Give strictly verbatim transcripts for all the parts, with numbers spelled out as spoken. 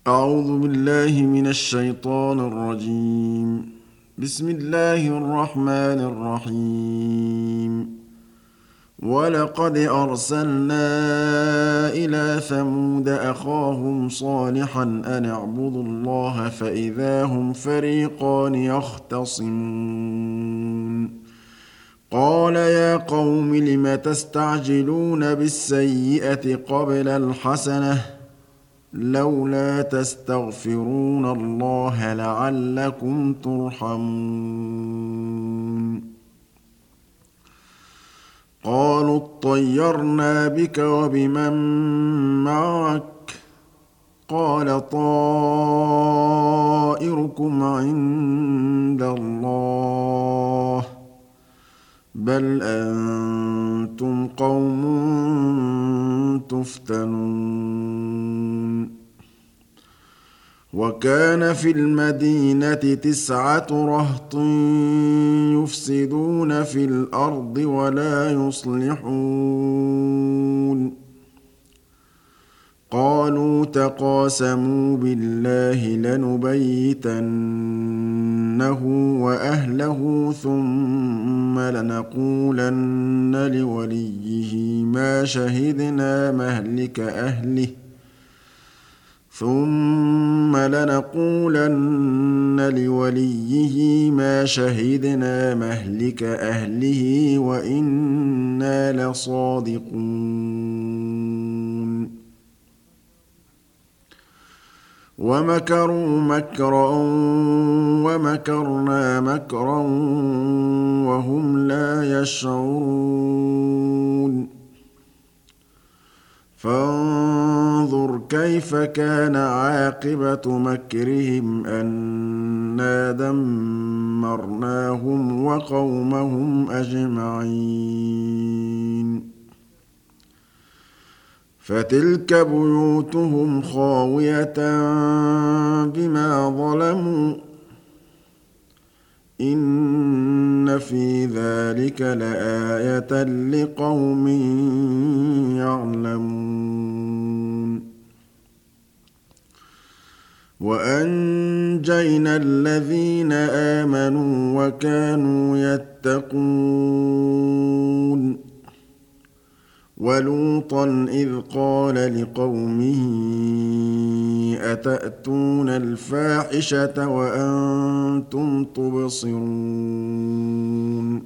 أعوذ بالله من الشيطان الرجيم. بسم الله الرحمن الرحيم. ولقد أرسلنا إلى ثمود أخاهم صالحا أن اعبدوا الله فإذا هم فريقان يختصمون. قال يا قوم لم تستعجلون بالسيئة قبل الحسنة لولا تستغفرون الله لعلكم ترحمون. قالوا اطيرنا بك وبمن معك قال طائركم عند الله بل أنتم قوم تفتنون. وكان في المدينة تسعة رهط يفسدون في الأرض ولا يصلحون. قالوا تقاسموا بالله لنبيتنه وأهله ثم لنقولن لوليه ما شهدنا مهلك أهله ثم لنقولن لوليه ما شهدنا مهلك أهله وإنا لصادقون. ومكروا مكرا ومكرنا مكرا وهم لا يشعرون. فانظر كيف كان عاقبة مكرهم أنا دمرناهم وقومهم أجمعين. فتلك بيوتهم خاوية بما ظلموا إن في ذلك لآية لقوم يعلمون. وأنجينا الذين آمنوا وكانوا يتقون. ولوطا إذ قال لقومه أتأتون الفاحشة وأنتم تبصرون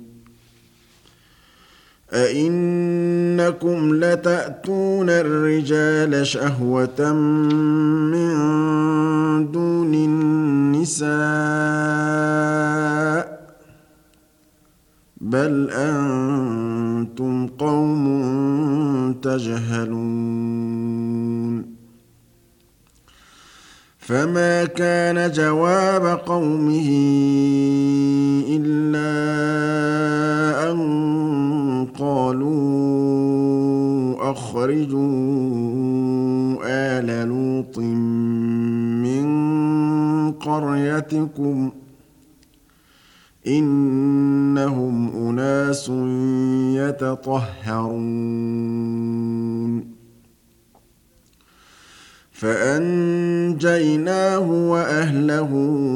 أئنكم لتأتون الرجال شهوة من دون النساء بل أنتم قوم تجهلون. فما كان جواب قومه إلا أن قالوا أخرجوا آل لوط من قريتكم إنهم أناس يتطهرون. فأنجيناه وأهله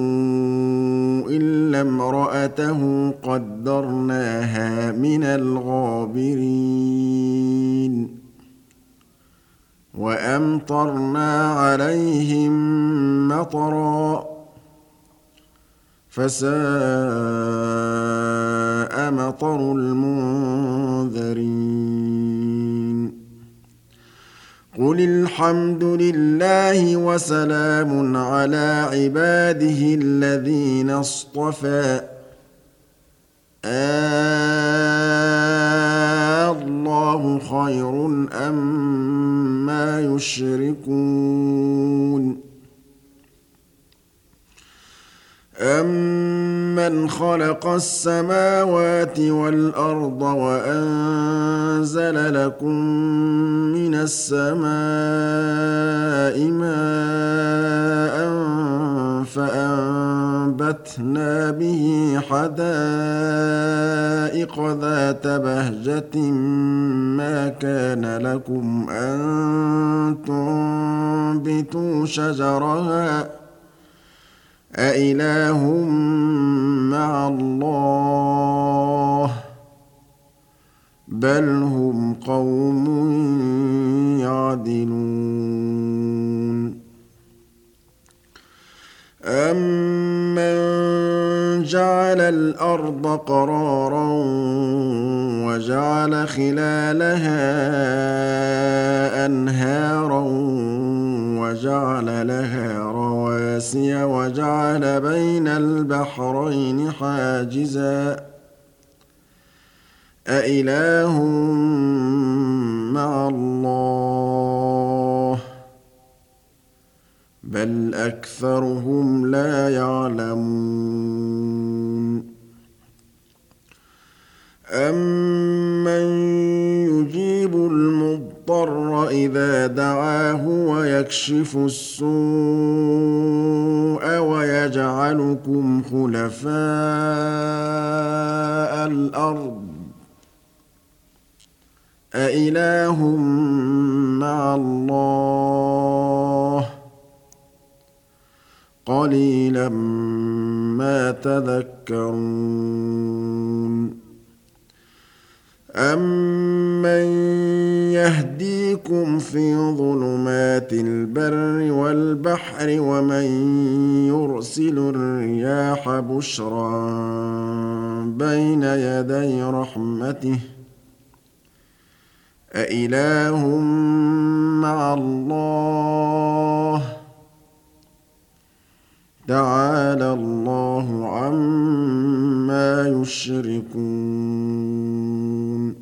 إلا امرأته قدرناها من الغابرين. وأمطرنا عليهم مطرًا فساء مطر المنذرين. قل الحمد لله وسلام على عباده الذين اصطفى الله خير أما يشركون. أَمَّنْ خَلَقَ السَّمَاوَاتِ وَالْأَرْضَ وَأَنزَلَ لَكُم مِّنَ السَّمَاءِ مَاءً فَأَنبَتْنَا بِهِ حَدَائِقَ ذَاتَ بَهْجَةٍ مَّا كَانَ لَكُمْ أَن تُنبِتُوا فأنبتوا شجرها أإله مع الله بل هم قوم يعدلون أمن جعل الأرض قرارا وجعل خلالها أنهارا وجعل لها رواسي وجعل بين البحرين حاجزا أإله مع الله بل أكثرهم لا يعلمون أمن يجيب المضطر إذا دعاه ويكشف السوء ويجعلكم خلفاء الأرض أإله مع الله قليلا ما تذكرون أمن يهديكم في ظلمات البر والبحر ومن يرسل الرياح بشرا بين يدي رحمته أإله مع الله تعالى الله عما يشركون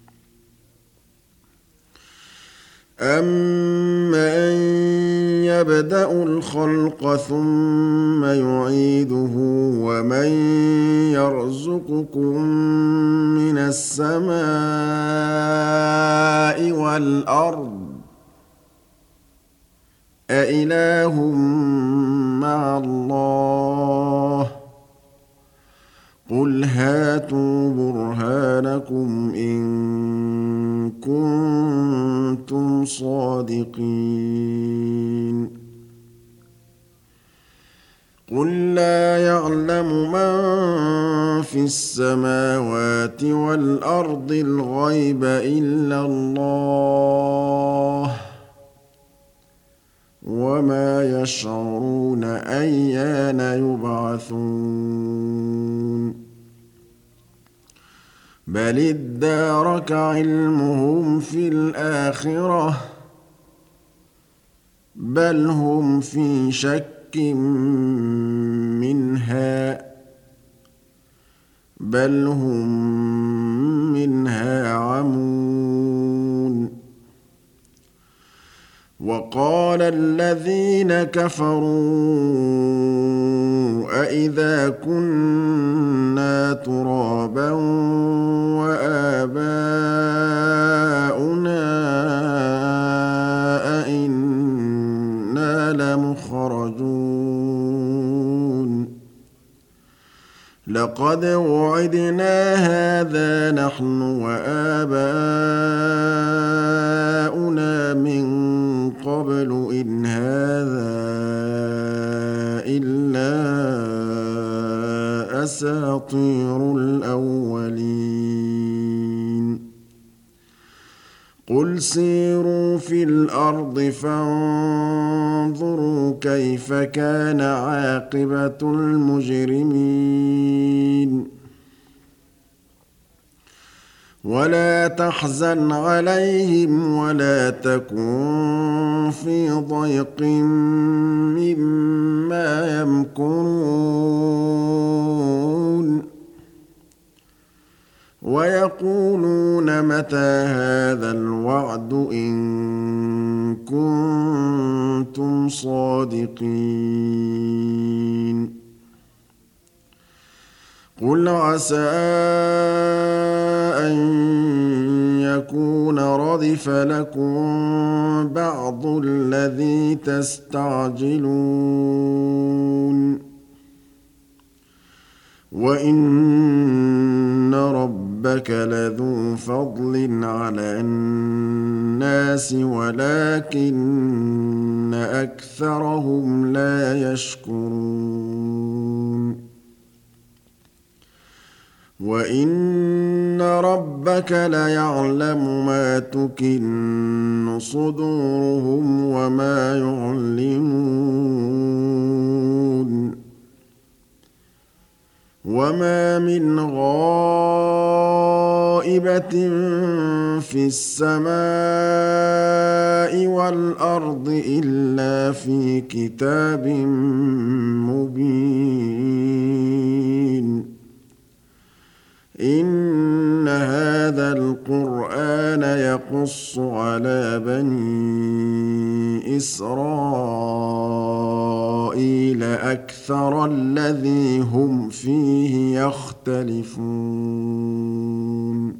أمن يبدأ الخلق ثم يعيده ومن يرزقكم من السماء والأرض أإله مع الله قل هاتوا برهانكم إن كنتم صادقين قل لا يعلم من في السماوات والأرض الغيب إلا الله وما يشعرون أيان يبعثون بل ادارك علمهم في الآخرة بل هم في شك منها بل هم منها عمون وقال الذين كفروا أإذا كنا ترابا وآباؤنا أئنا لمخرجون لقد وعدنا هذا نحن وآباؤنا من قبل إن هذا إلا أساطير الأولين قل سيروا في الأرض فانظروا كيف كان عاقبة المجرمين ولا تحزن عليهم ولا تكن في ضيق مما يمكرون ويقولون متى هذا الوعد إن كنتم صادقين قل عسى أن يكون ردف لكم بعض الذي تستعجلون وإن رب ربك لذو فضل على الناس ولكن أكثرهم لا يشكرون وإن ربك ليعلم ما تكن صدورهم وما يعلنون وما من غائبة في السماء والأرض إلا في كتاب مبين إن هذا القرآن يقص على بني إسرائيل أكثر الذي هم فيه يختلفون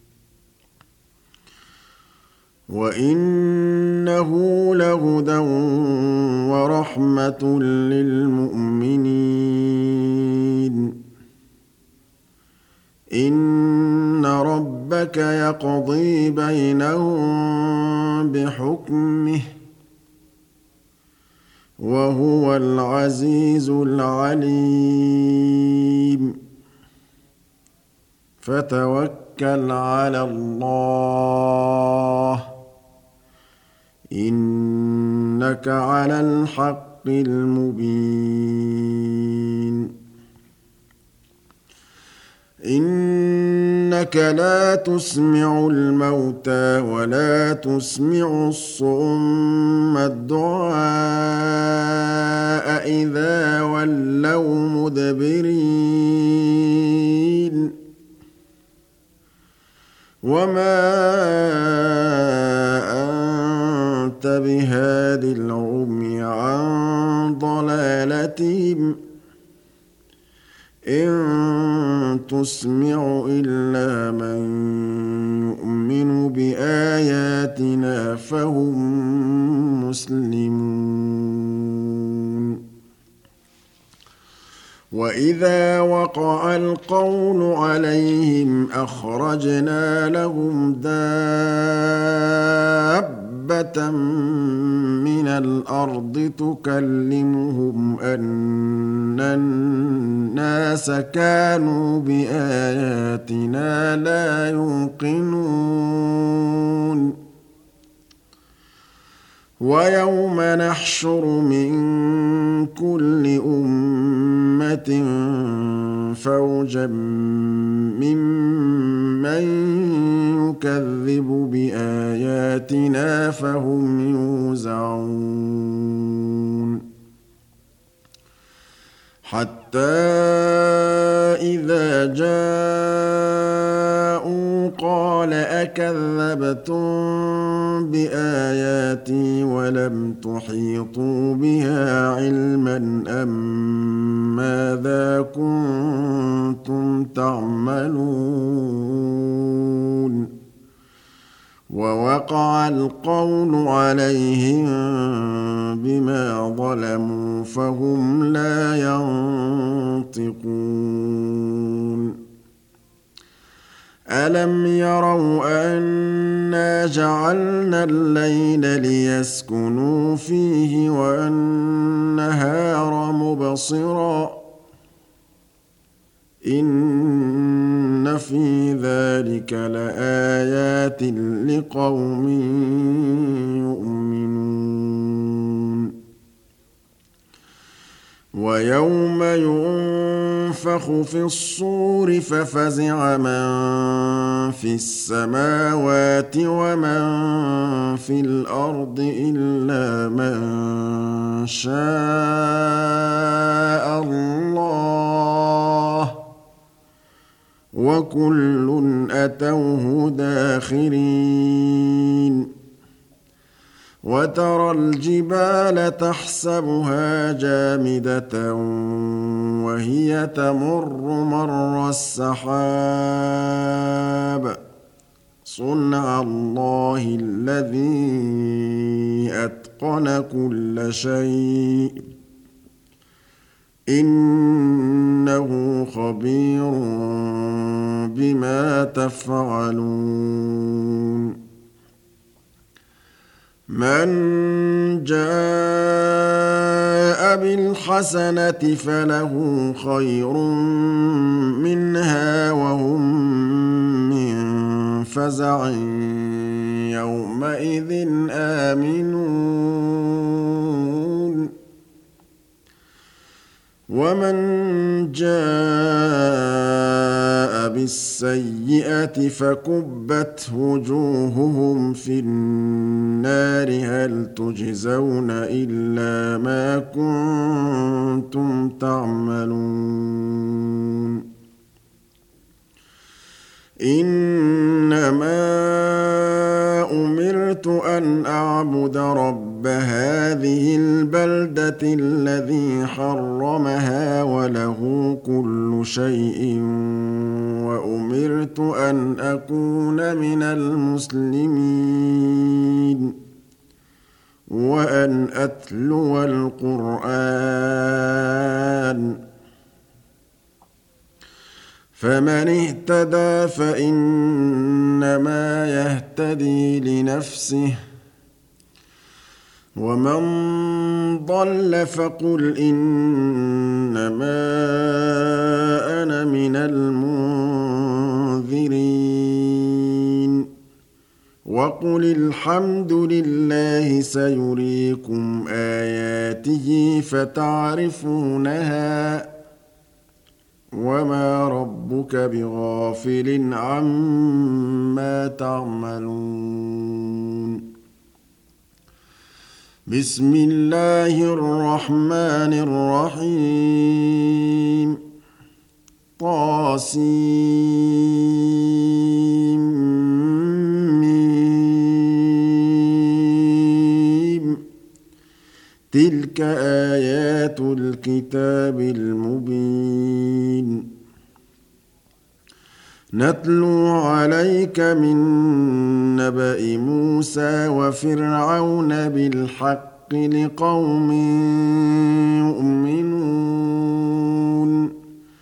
وإنه لهدى ورحمة للمؤمنين إن ربك يقضي بينهم بحكمه وهو العزيز العليم فتوكل على الله إنك على الحق المبين إنك لا تسمع الموتى ولا تسمع الصم الدعاء إذا ولوا مدبرين وما أنت بهاد العمي عن ضلالتهم إن تسمع إلا من يؤمن بآياتنا فهم مسلمون وإذا وقع القول عليهم أخرجنا لهم دابة من الأرض تكلمهم أن الناس كانوا بآياتنا لا يوقنون ويوم نحشر من كل أمة فوجا ممن يكذب بآياتنا فهم يوزعون حتى إذا جاءوا قال أكذبتم بآياتي ولم تحيطوا بها علما أم ماذا كنتم تعملون ووقع القول عليهم بما ظلموا فهم لا ينطقون ألم يروا أنا جعلنا الليل ليسكنوا فيه والنهار مبصرا إن في ذلك لآيات لقوم يؤمنون ويوم ينفخ في الصور ففزع من في السماوات ومن في الأرض إلا من شاء الله وكل أتوه داخرين وترى الجبال تحسبها جامدة وهي تمر مر السحاب صنع الله الذي أتقن كل شيء إنه خبير بما تفعلون من جاء بالحسنة فله خير منها وهم من فزع يومئذ آمنون ومن جاء بالسيئة فكبت وجوههم في النار هل تجزون إلا ما كنتم تعملون إنما أمرت أن أعبد رب هذه البلدة الذي حرمها وله كل شيء وأمرت أن أكون من المسلمين وأن أتلو القرآن فمن اهتدى فإنما يهتدي لنفسه ومن ضل فقل إنما أنا من المنذرين وقل الحمد لله سيريكم آياته فتعرفونها وما ربك بغافل عما تعملون بسم الله الرحمن الرحيم طاسيم تلك آيات الكتاب المبين نتلو عليك من نبأ موسى وفرعون بالحق لقوم يؤمنون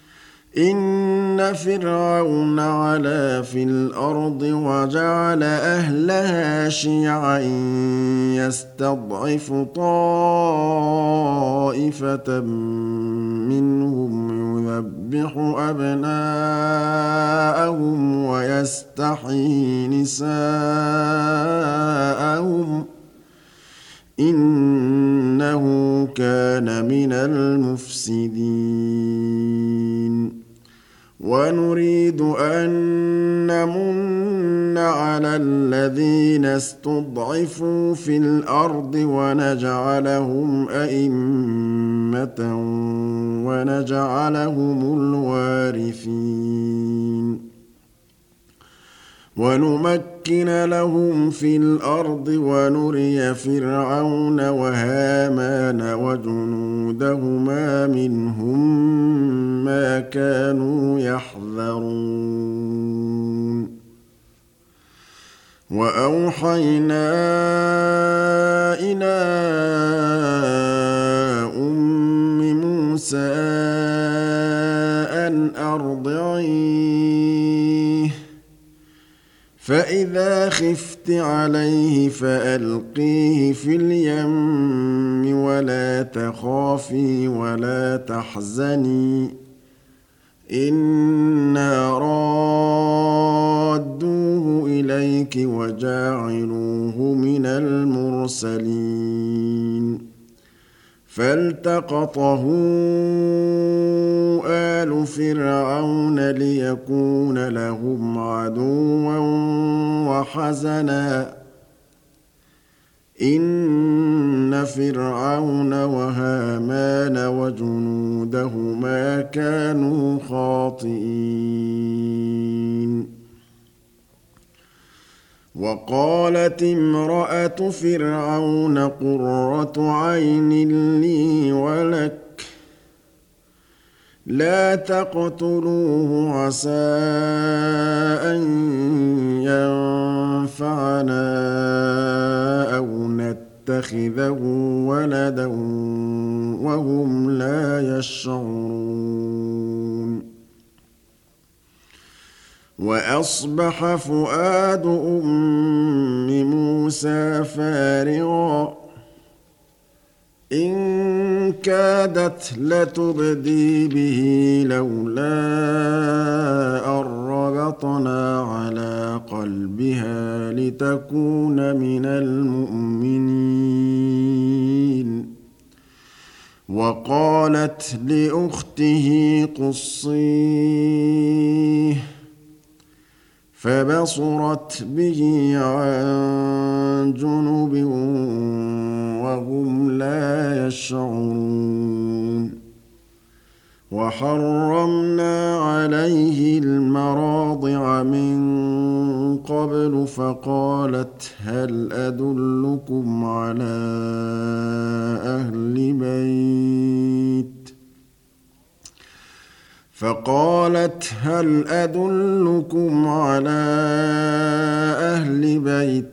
إن فرعون علا في الأرض وجعل أهلها شيعا يستضعف طائفة منهم يذبح أبناءهم ويستحيي نساءهم إنه كان من المفسدين ونريد أن نمن على الذين استضعفوا في الأرض ونجعلهم أئمة ونجعلهم الوارثين ونمكن لهم في الأرض ونري فرعون وهامان وجنودهما منهم ما كانوا يحذرون وأوحينا إلى أم موسى أن أرضعيه فإذا خفت عليه فألقيه في اليم ولا تخافي ولا تحزني إنا رادوه إليك وجاعلوه من المرسلين فالتقطه آل فرعون ليكون لهم عدوا وحزنا إن فرعون وهامان وجنودهما كانوا خاطئين وقالت امرأة فرعون قرة عين لي ولك لا تقتلوه عسى أن ينفعنا أو نتخذه يتخذه ولدا وهم لا يشعرون وأصبح فؤاد أم موسى فارغا إن كادت لتبدي به لولا أن ربطنا على قلبها لتكون من المؤمنين وقالت لأخته قصيه فبصرت به عن جنب وهم لا يشعرون وحرمنا عليه المراضع من قبل فقالت هل أدلكم على أهل بيت فقالت هل أدلكم على أهل بيت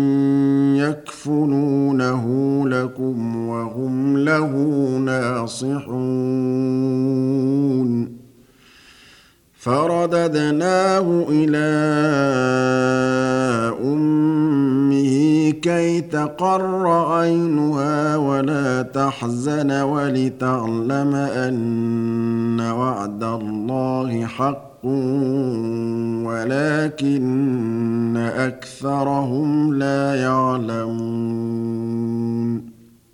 يكفلونه لكم وهم له ناصحون فرددناه إلى أمه كي تقر عينها ولا تحزن ولتعلم أن وعد الله حق ولكن أكثرهم لا يعلمون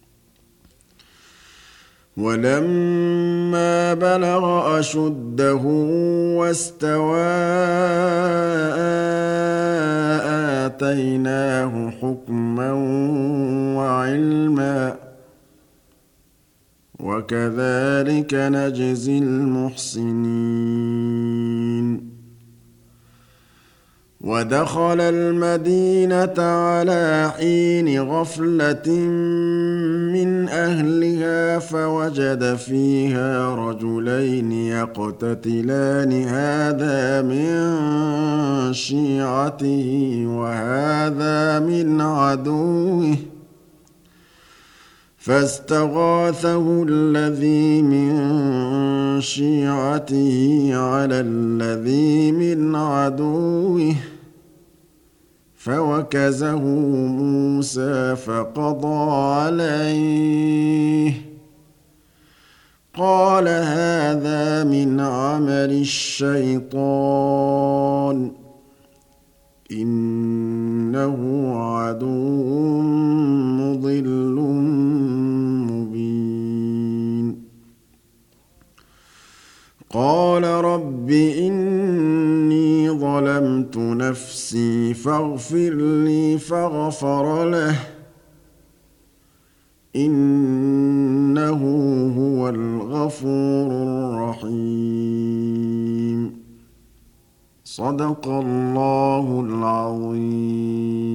ولما بلغ أشده واستوى آتيناه حكما وعلما وكذلك نجزي المحسنين ودخل المدينة على حين غفلة من أهلها فوجد فيها رجلين يقتتلان هذا من شيعته وهذا من عدوه فاستغاثه الذي من شيعته على الذي من عدوه فوكزه موسى فقضى عليه قال هذا من عمل الشيطان إنه عدو مضل مبين قال رب إني ظلمت نفسي فاغفر لي فغفر له إنه هو الغفور الرحيم صدق الله العظيم